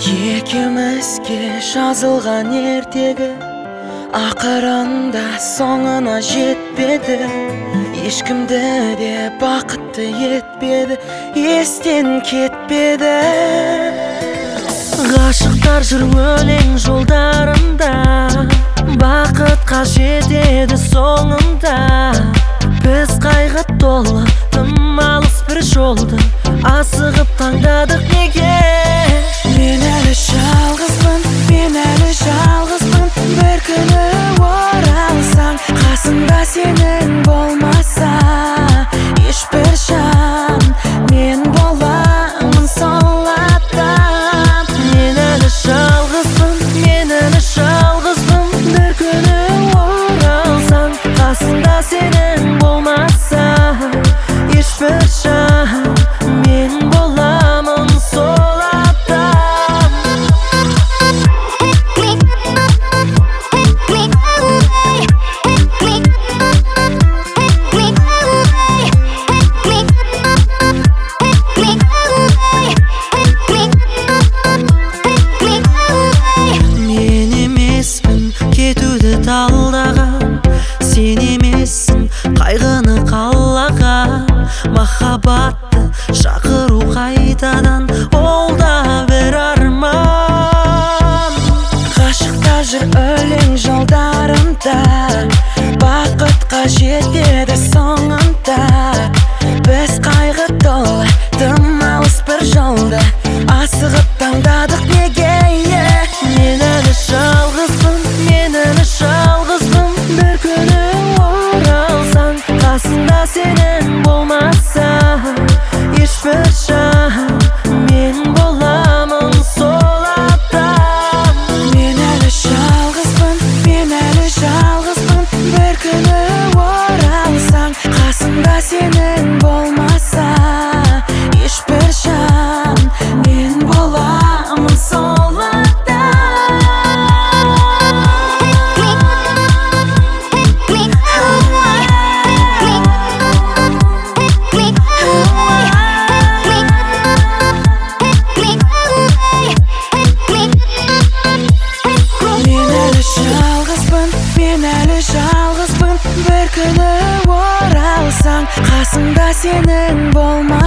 Екеумізге жазылған ертегі ақырында соңына жетпеді. Ешкімді де бақытты етпеді, естен кетпеді. Ғашықтар жүр өлең жолдарында, бақытқа жетеді соңында. Біз қайғы толы тым алыс бір жолды асығып таңдадық неге? Мен әлі жалғызбын, мен әлі жалғызбын. Бір күні оралсаң, қасымда сенің болмаса, ешбір жан мен боламын сол адам. Мен әлі жалғызбын, мен әлі жалғызбын. Бір күні оралсаң, қасымда сенің болмаса, ешбір жан мен боламын сол адам. Мен емеспін кетуді талдаған, сен емессің қайғыны қалаған. Махаббатты шақыру қайтадан, ол да бір арман. Ғашықтар жүр өлең жолдарында, бақытқа жетеді соңында. Біз қайғы толы тым алыс бір жолды асығып таңдадық неге? Мен әлі жалғызбын, мен әлі жалғызбын. Бір күні оралсаң, қасымда сенің болмаса, ешбір жан мен боламын сол адам. Мен әлі жалғызбын, мен әлі жалғызбын. Бір күні оралсаң, қасымда сенің болмаса, ешбір жан мен боламын сол адам. Мен әлі жалғызбын, бір күні оралсаң, қасымда сенің болмаса.